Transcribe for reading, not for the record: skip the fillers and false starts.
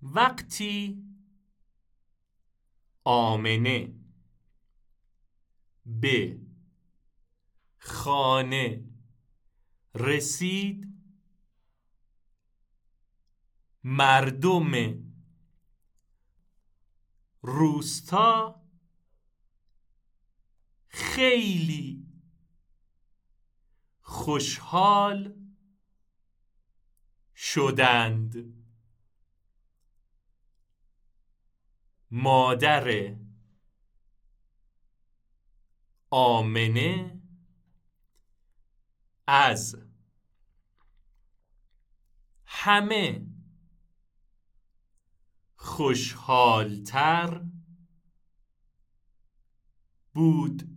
وقتی آمنه به خانه رسید، مردم روستا خیلی خوشحال شدند. مادر آمنه از همه خوشحالتر بود.